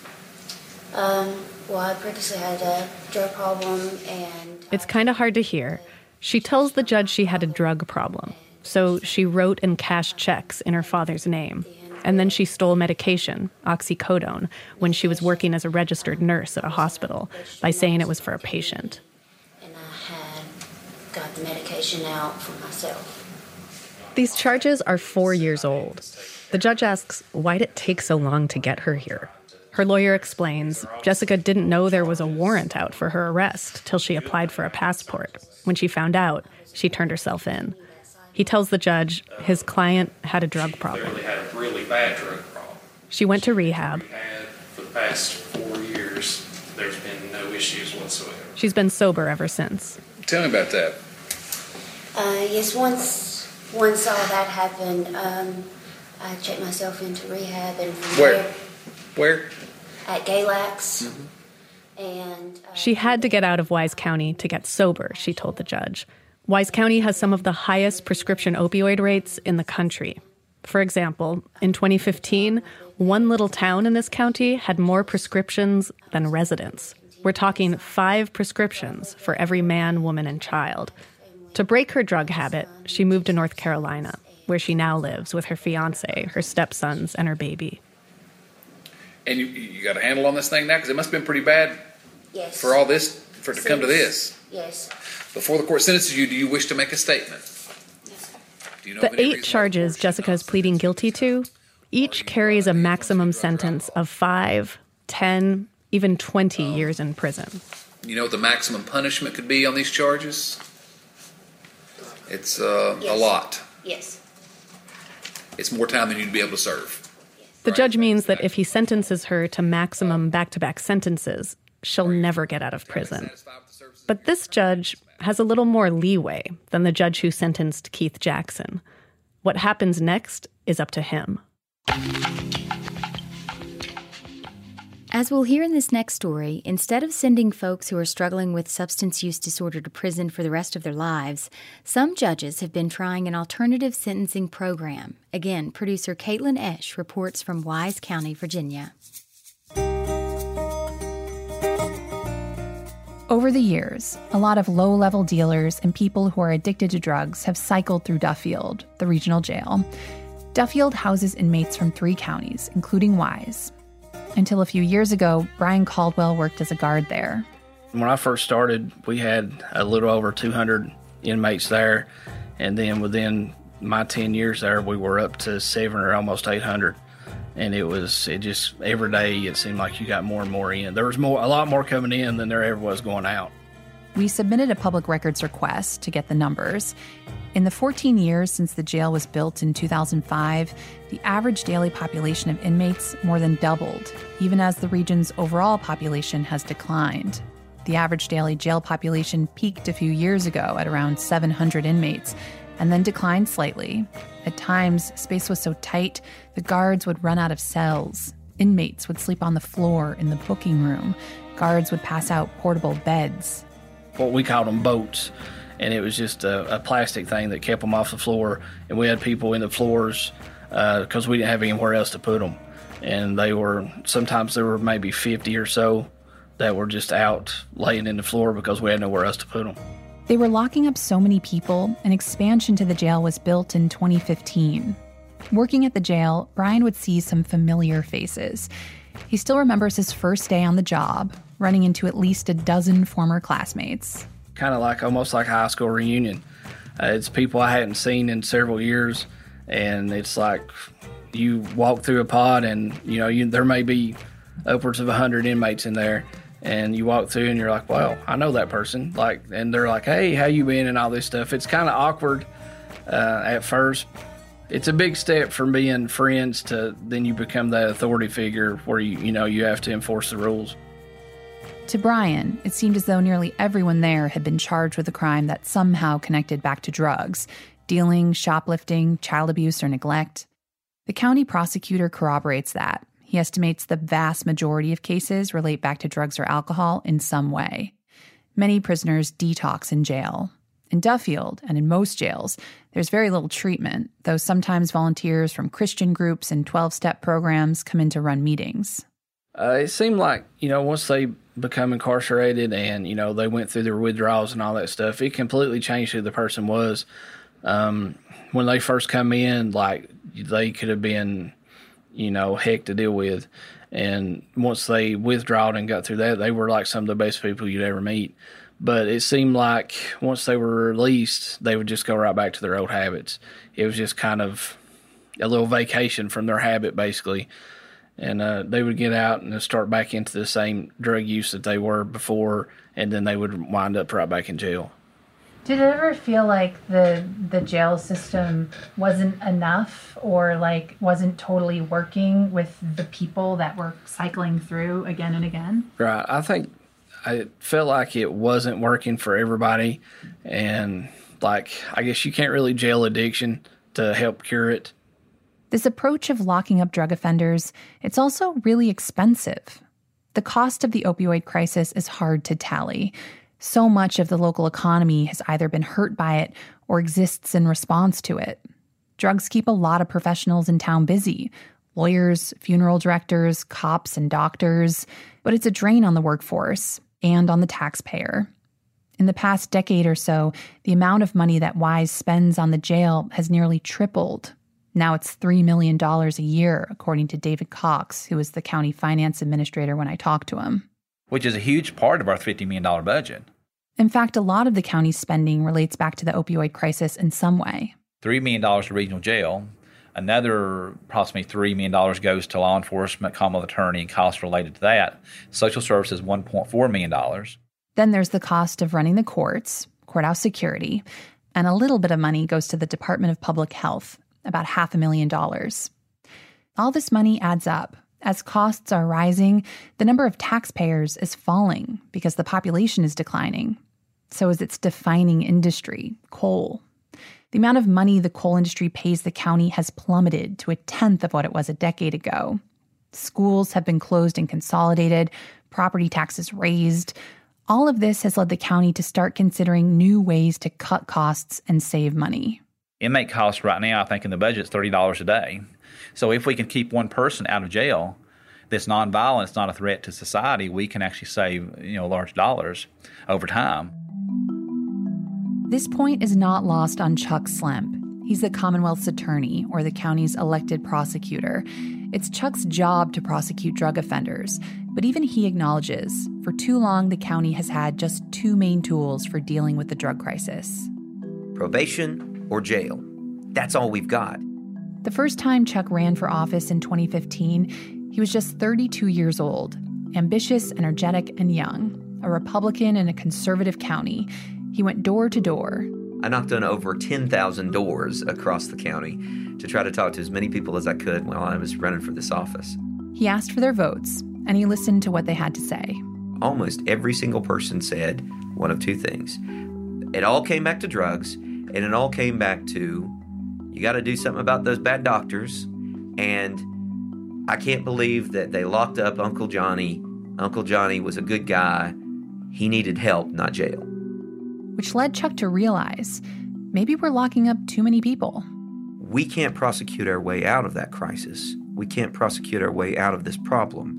Um, well, I previously had a drug problem, and... It's kind of hard to hear. She tells the judge she had a drug problem, so she wrote and cashed checks in her father's name. And then she stole medication, oxycodone, when she was working as a registered nurse at a hospital by saying it was for a patient. And I had got the medication out for myself. These charges are four years old. The judge asks, why'd it take so long to get her here? Her lawyer explains Jessica didn't know there was a warrant out for her arrest till she applied for a passport. When she found out, she turned herself in. He tells the judge his client had a drug problem. Clearly had a really bad drug problem. She went to rehab. Rehab for the past four years. There's been no issues whatsoever. She's been sober ever since. Tell me about that. Uh, yes, once once all that happened, um, I checked myself into rehab. And from Where? There, Where? At Galax. Mm-hmm. And uh, she had to get out of Wise County to get sober, she told the judge. Wise County has some of the highest prescription opioid rates in the country. For example, in twenty fifteen, one little town in this county had more prescriptions than residents. We're talking five prescriptions for every man, woman, and child. To break her drug habit, she moved to North Carolina, where she now lives with her fiancé, her stepsons, and her baby. And you, you got a handle on this thing now? Because it must have been pretty bad yes. for all this, for it to come to this. Yes. Before the court sentences you, do you wish to make a statement? Do you know the eight charges Jessica is pleading guilty to, each carries a maximum sentence of five, ten, even twenty years in prison. You know what the maximum punishment could be on these charges? It's uh, yes. a lot. Yes. It's more time than you'd be able to serve. Yes. The judge means that if he sentences her to maximum back-to-back sentences, she'll never get out of prison. But this judge has a little more leeway than the judge who sentenced Keith Jackson. What happens next is up to him. As we'll hear in this next story, instead of sending folks who are struggling with substance use disorder to prison for the rest of their lives, some judges have been trying an alternative sentencing program. Again, producer Caitlin Esch reports from Wise County, Virginia. Over the years, a lot of low-level dealers and people who are addicted to drugs have cycled through Duffield, the regional jail. Duffield houses inmates from three counties, including Wise. Until a few years ago, Brian Caldwell worked as a guard there. When I first started, we had a little over two hundred inmates there. And then within my ten years there, we were up to seven or almost eight hundred. And it was, it just, every day it seemed like you got more and more in. There was more, a lot more coming in than there ever was going out. We submitted a public records request to get the numbers. In the fourteen years since the jail was built in two thousand five, the average daily population of inmates more than doubled, even as the region's overall population has declined. The average daily jail population peaked a few years ago at around seven hundred inmates, and then declined slightly. At times, space was so tight, the guards would run out of cells. Inmates would sleep on the floor in the booking room. Guards would pass out portable beds. What we called them boats. And it was just a, a plastic thing that kept them off the floor. And we had people in the floors because uh, we didn't have anywhere else to put them. And they were, sometimes there were maybe fifty or so that were just out laying in the floor because we had nowhere else to put them. They were locking up so many people, an expansion to the jail was built in twenty fifteen. Working at the jail, Brian would see some familiar faces. He still remembers his first day on the job, running into at least a dozen former classmates. Kind of like almost like a high school reunion. Uh, it's people I hadn't seen in several years, and it's like you walk through a pod, and you know you, there may be upwards of a hundred inmates in there, and you walk through, and you're like, "Well, I know that person." Like, and they're like, "Hey, how you been?" and all this stuff. It's kind of awkward uh, at first. It's a big step from being friends to then you become that authority figure where you you know you have to enforce the rules. To Brian, it seemed as though nearly everyone there had been charged with a crime that somehow connected back to drugs, dealing, shoplifting, child abuse, or neglect. The county prosecutor corroborates that. He estimates the vast majority of cases relate back to drugs or alcohol in some way. Many prisoners detox in jail. In Duffield, and in most jails, there's very little treatment, though sometimes volunteers from Christian groups and twelve-step programs come in to run meetings. Uh, it seemed like, you know, once they become incarcerated and, you know, they went through their withdrawals and all that stuff, it completely changed who the person was. Um, when they first come in, like, they could have been, you know, heck to deal with. And once they withdrawed and got through that, they were like some of the best people you'd ever meet. But it seemed like once they were released, they would just go right back to their old habits. It was just kind of a little vacation from their habit, basically. And uh, they would get out and start back into the same drug use that they were before, and then they would wind up right back in jail. Did it ever feel like the the jail system wasn't enough, or like wasn't totally working with the people that were cycling through again and again? Right. I think I felt like it wasn't working for everybody, and like I guess you can't really jail addiction to help cure it. This approach of locking up drug offenders, it's also really expensive. The cost of the opioid crisis is hard to tally. So much of the local economy has either been hurt by it or exists in response to it. Drugs keep a lot of professionals in town busy, lawyers, funeral directors, cops, and doctors, but it's a drain on the workforce and on the taxpayer. In the past decade or so, the amount of money that Wise spends on the jail has nearly tripled. Now it's three million dollars a year, according to David Cox, who was the county finance administrator when I talked to him. Which is a huge part of our fifty million dollars budget. In fact, a lot of the county's spending relates back to the opioid crisis in some way. three million dollars to regional jail. Another approximately three million dollars goes to law enforcement, common attorney, and costs related to that. Social services, one point four million dollars. Then there's the cost of running the courts, courthouse security, and a little bit of money goes to the Department of Public Health, about half a million dollars. All this money adds up. As costs are rising, the number of taxpayers is falling because the population is declining. So is its defining industry, coal. The amount of money the coal industry pays the county has plummeted to a tenth of what it was a decade ago. Schools have been closed and consolidated, property taxes raised. All of this has led the county to start considering new ways to cut costs and save money. Inmate costs right now, I think in the budget, is thirty dollars a day. So if we can keep one person out of jail that's nonviolent, it's not a threat to society, we can actually save, you know, large dollars over time. This point is not lost on Chuck Slemp. He's the Commonwealth's attorney, or the county's elected prosecutor. It's Chuck's job to prosecute drug offenders, but even he acknowledges, for too long the county has had just two main tools for dealing with the drug crisis. Probation or jail. That's all we've got. The first time Chuck ran for office in twenty fifteen, he was just thirty-two years old, ambitious, energetic, and young, a Republican in a conservative county. He went door to door. I knocked on over ten thousand doors across the county to try to talk to as many people as I could while I was running for this office. He asked for their votes, and he listened to what they had to say. Almost every single person said one of two things. It all came back to drugs, and it all came back to, you got to do something about those bad doctors, and I can't believe that they locked up Uncle Johnny. Uncle Johnny was a good guy. He needed help, not jail. Which led Chuck to realize, maybe we're locking up too many people. We can't prosecute our way out of that crisis. We can't prosecute our way out of this problem.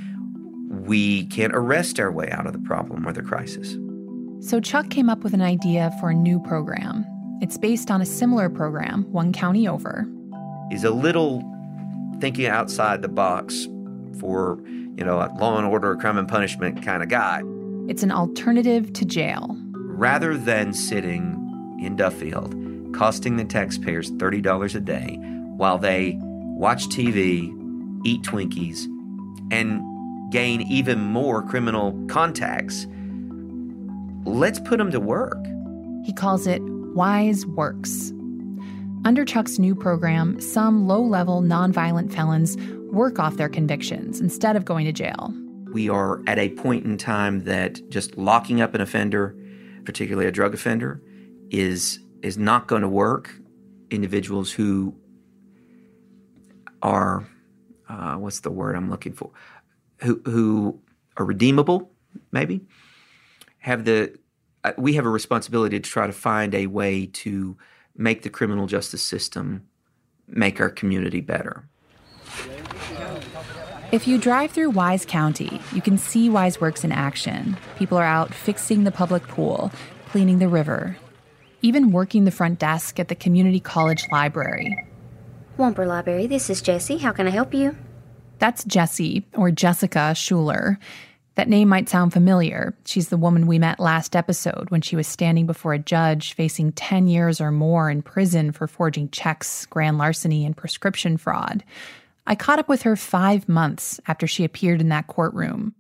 We can't arrest our way out of the problem or the crisis. So Chuck came up with an idea for a new program. It's based on a similar program, one county over. He's a little thinking outside the box for, you know, a law and order, crime and punishment kind of guy. It's an alternative to jail. Rather than sitting in Duffield, costing the taxpayers thirty dollars a day while they watch T V, eat Twinkies, and gain even more criminal contacts, let's put them to work. He calls it Wise Works. Under Chuck's new program, some low-level nonviolent felons work off their convictions instead of going to jail. We are at a point in time that just locking up an offender, particularly a drug offender, is is not going to work. Individuals who are, uh, what's the word I'm looking for, who who are redeemable, maybe, have the, uh, we have a responsibility to try to find a way to make the criminal justice system make our community better. If you drive through Wise County, you can see Wise Works in action. People are out fixing the public pool, cleaning the river, even working the front desk at the community college library. Wamper Library, this is Jessie. How can I help you? That's Jessie, or Jessica Schuler. That name might sound familiar. She's the woman we met last episode when she was standing before a judge facing ten years or more in prison for forging checks, grand larceny, and prescription fraud. I caught up with her five months after she appeared in that courtroom.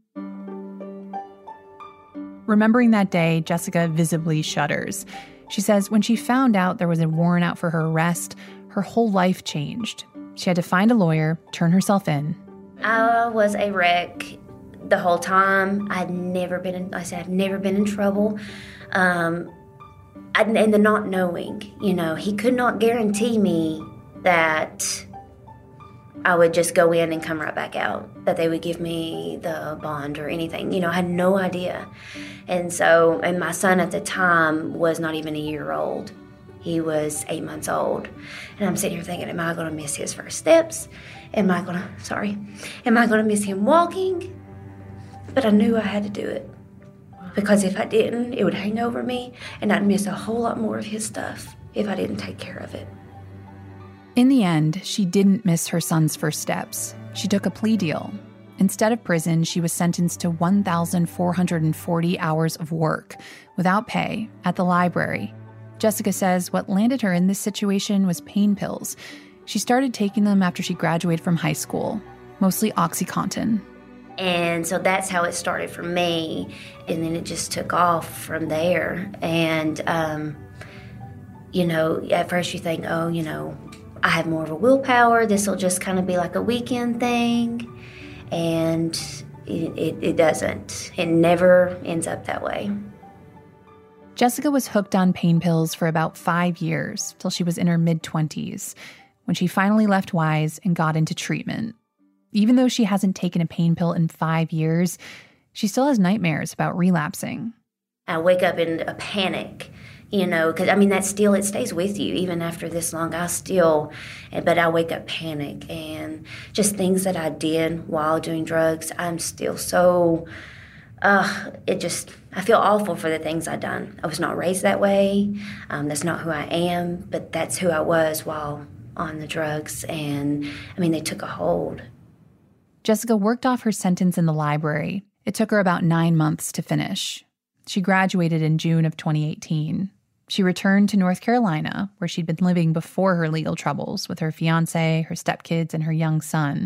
Remembering that day, Jessica visibly shudders. She says when she found out there was a warrant out for her arrest, her whole life changed. She had to find a lawyer, turn herself in. I was a wreck the whole time. I'd never been in, like I said, I've never been in trouble. Um, I, and the not knowing, you know, he could not guarantee me that I would just go in and come right back out, that they would give me the bond or anything. You know, I had no idea. And so, and my son at the time was not even a year old. He was eight months old. And I'm sitting here thinking, am I going to miss his first steps? Am I going to, sorry, am I going to miss him walking? But I knew I had to do it. Because if I didn't, it would hang over me, and I'd miss a whole lot more of his stuff if I didn't take care of it. In the end, she didn't miss her son's first steps. She took a plea deal. Instead of prison, she was sentenced to one thousand four hundred forty hours of work, without pay, at the library. Jessica says what landed her in this situation was pain pills. She started taking them after she graduated from high school, mostly OxyContin. And so that's how it started for me. And then it just took off from there. And, um, you know, at first you think, oh, you know, I have more of a willpower. This will just kind of be like a weekend thing. And it, it, it doesn't. It never ends up that way. Jessica was hooked on pain pills for about five years, till she was in her mid-twenties, when she finally left Wise and got into treatment. Even though she hasn't taken a pain pill in five years, she still has nightmares about relapsing. I wake up in a panic, you know, because, I mean, that still, it stays with you. Even after this long, I still, but I wake up panic. And just things that I did while doing drugs, I'm still so, uh, it just, I feel awful for the things I've done. I was not raised that way. Um, that's not who I am, but that's who I was while on the drugs. And, I mean, they took a hold. Jessica worked off her sentence in the library. It took her about nine months to finish. She graduated in June of twenty eighteen. She returned to North Carolina, where she'd been living before her legal troubles with her fiancé, her stepkids, and her young son.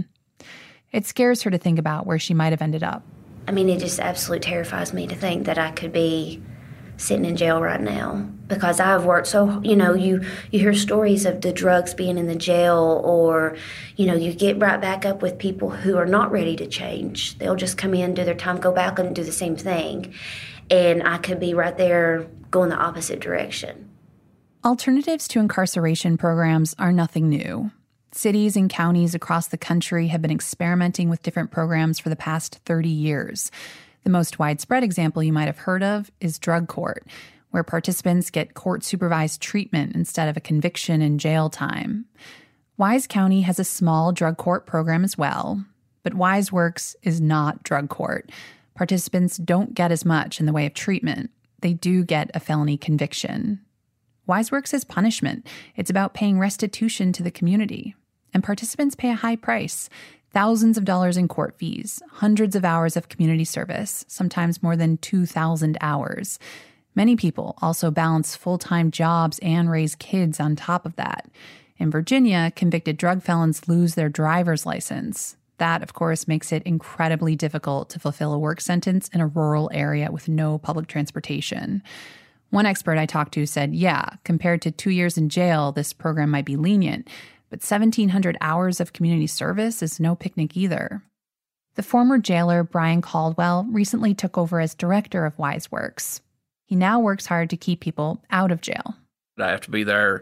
It scares her to think about where she might have ended up. I mean, it just absolutely terrifies me to think that I could be sitting in jail right now, because I've worked so, you know, you, you hear stories of the drugs being in the jail, or, you know, you get right back up with people who are not ready to change. They'll just come in, do their time, go back and do the same thing. And I could be right there going the opposite direction. Alternatives to incarceration programs are nothing new. Cities and counties across the country have been experimenting with different programs for the past thirty years. The most widespread example you might have heard of is drug court, where participants get court-supervised treatment instead of a conviction and jail time. Wise County has a small drug court program as well, but WiseWorks is not drug court. Participants don't get as much in the way of treatment. They do get a felony conviction. WiseWorks is punishment. It's about paying restitution to the community. And participants pay a high price. Thousands of dollars in court fees, hundreds of hours of community service, sometimes more than two thousand hours. Many people also balance full-time jobs and raise kids on top of that. In Virginia, convicted drug felons lose their driver's license. That, of course, makes it incredibly difficult to fulfill a work sentence in a rural area with no public transportation. One expert I talked to said, yeah, compared to two years in jail, this program might be lenient, but seventeen hundred hours of community service is no picnic either. The former jailer, Brian Caldwell, recently took over as director of WiseWorks. He now works hard to keep people out of jail. I have to be there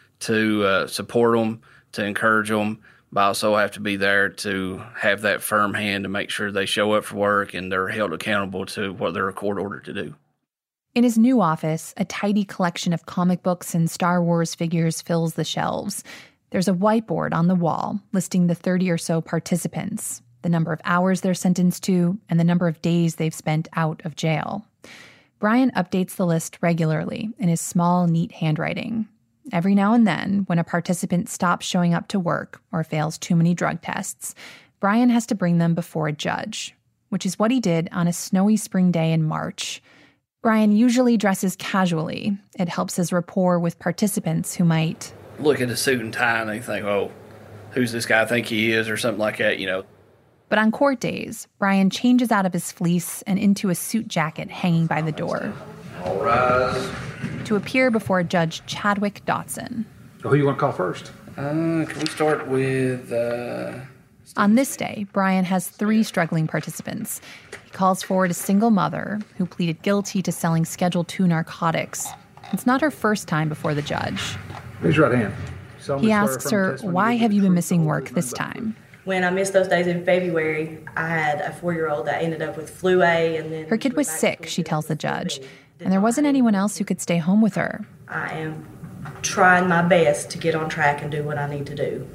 to uh, support them, to encourage them, but I also have to be there to have that firm hand to make sure they show up for work and they're held accountable to what they're court ordered to do. In his new office, a tidy collection of comic books and Star Wars figures fills the shelves. There's a whiteboard on the wall listing the thirty or so participants, the number of hours they're sentenced to, and the number of days they've spent out of jail. Brian updates the list regularly in his small, neat handwriting. Every now and then, when a participant stops showing up to work or fails too many drug tests, Brian has to bring them before a judge, which is what he did on a snowy spring day in March. Brian usually dresses casually. It helps his rapport with participants who might look at a suit and tie and they think, oh, who's this guy think he is, or something like that, you know. But on court days, Brian changes out of his fleece and into a suit jacket hanging by the door. All rise. To appear before Judge Chadwick Dotson. So who you want to call first? Uh, can we start with... Uh... On this day, Brian has three struggling participants. He calls forward a single mother who pleaded guilty to selling Schedule two narcotics. It's not her first time before the judge. Raise your right hand. He asks her, why have you been missing work this time? When I missed those days in February, I had a four-year-old that ended up with flu A, and then... Her kid was sick, she tells the judge, and there wasn't anyone else who could stay home with her. I am trying my best to get on track and do what I need to do.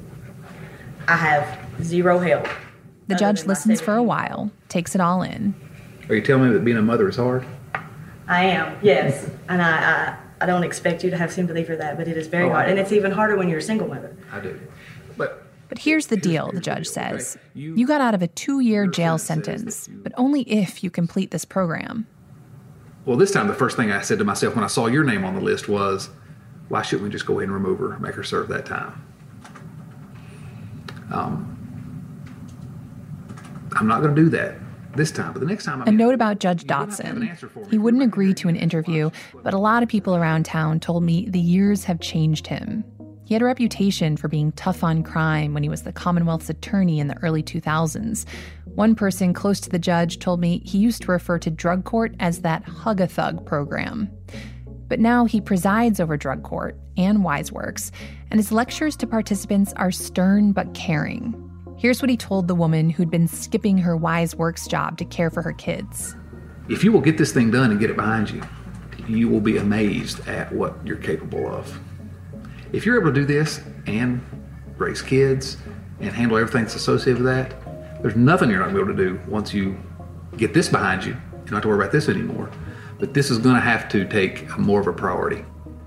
I have zero help. The judge listens for a while, takes it all in. Are you telling me that being a mother is hard? I am, yes. And I, I, I don't expect you to have sympathy for that, but it is very oh, hard. And it's even harder when you're a single mother. I do. But But here's the deal, the judge says. You got out of a two-year jail sentence, but only if you complete this program. Well, this time the first thing I said to myself when I saw your name on the list was, why shouldn't we just go ahead and remove her, make her serve that time? Um, I'm not going to do that this time, but the next time... I a note about Judge Dotson. He wouldn't agree to an interview, but a lot of people around town told me the years have changed him. He He had a reputation for being tough on crime when he was the Commonwealth's attorney in the early two thousands. One person close to the judge told me he used to refer to drug court as that hug-a-thug program. But now he presides over drug court and WiseWorks, and his lectures to participants are stern but caring. Here's what he told the woman who'd been skipping her WiseWorks job to care for her kids. If you will get this thing done and get it behind you, you will be amazed at what you're capable of. If you're able to do this and raise kids and handle everything that's associated with that, there's nothing you're not going to be able to do once you get this behind you. You don't have to worry about this anymore. But this is going to have to take more of a priority.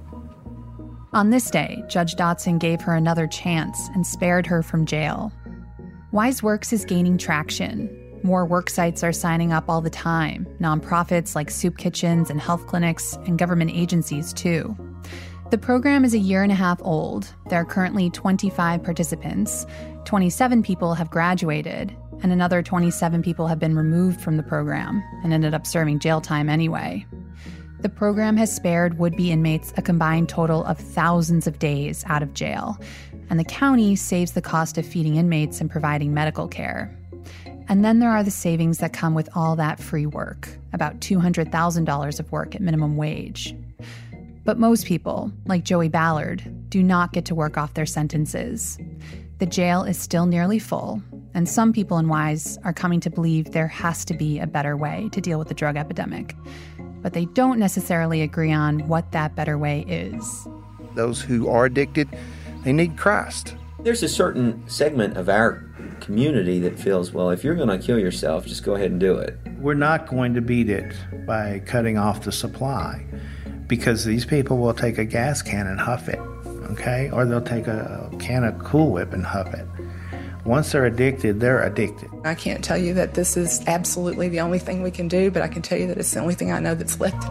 On this day, Judge Dotson gave her another chance and spared her from jail. WiseWorks is gaining traction. More work sites are signing up all the time, nonprofits like soup kitchens and health clinics, and government agencies too. The program is a year and a half old. There are currently twenty-five participants. twenty-seven people have graduated, and another twenty-seven people have been removed from the program and ended up serving jail time anyway. The program has spared would-be inmates a combined total of thousands of days out of jail, and the county saves the cost of feeding inmates and providing medical care. And then there are the savings that come with all that free work, about two hundred thousand dollars of work at minimum wage. But most people, like Joey Ballard, do not get to work off their sentences. The jail is still nearly full, and some people in Wise are coming to believe there has to be a better way to deal with the drug epidemic. But they don't necessarily agree on what that better way is. Those who are addicted, they need Christ. There's a certain segment of our community that feels, well, if you're going to kill yourself, just go ahead and do it. We're not going to beat it by cutting off the supply, because these people will take a gas can and huff it, okay? Or they'll take a can of Cool Whip and huff it. Once they're addicted, they're addicted. I can't tell you that this is absolutely the only thing we can do, but I can tell you that it's the only thing I know that's left to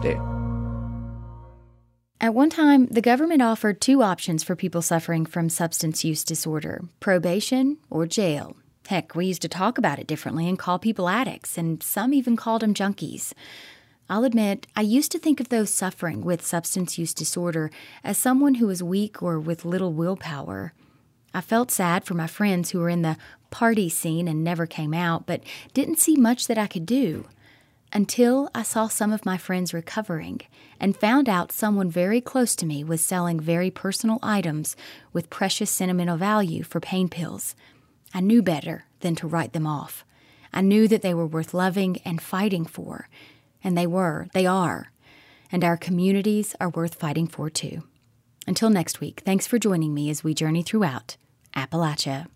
do. At one time, the government offered two options for people suffering from substance use disorder: probation or jail. Heck, we used to talk about it differently and call people addicts, and some even called them junkies. I'll admit, I used to think of those suffering with substance use disorder as someone who was weak or with little willpower. I felt sad for my friends who were in the party scene and never came out, but didn't see much that I could do. Until I saw some of my friends recovering and found out someone very close to me was selling very personal items with precious sentimental value for pain pills. I knew better than to write them off. I knew that they were worth loving and fighting for. And they were, they are. And our communities are worth fighting for too. Until next week, thanks for joining me as we journey throughout Appalachia.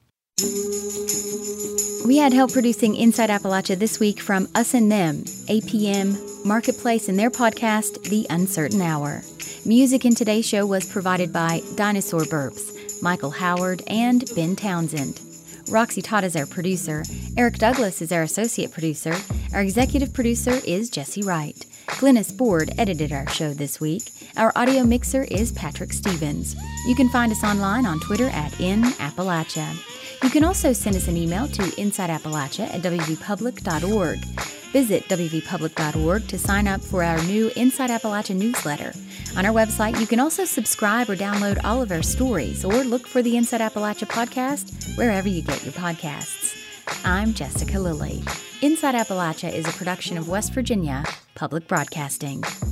We had help producing Inside Appalachia this week from Us and Them, A P M, Marketplace, and their podcast, The Uncertain Hour. Music in today's show was provided by Dinosaur Burps, Michael Howard, and Ben Townsend. Roxy Todd is our producer. Eric Douglas is our associate producer. Our executive producer is Jesse Wright. Glennis Board edited our show this week. Our audio mixer is Patrick Stevens. You can find us online on Twitter at In Appalachia. You can also send us an email to insideappalachia at w v public dot org. Visit w v public dot org to sign up for our new Inside Appalachia newsletter. On our website, you can also subscribe or download all of our stories or look for the Inside Appalachia podcast wherever you get your podcasts. I'm Jessica Lilly. Inside Appalachia is a production of West Virginia Public Broadcasting.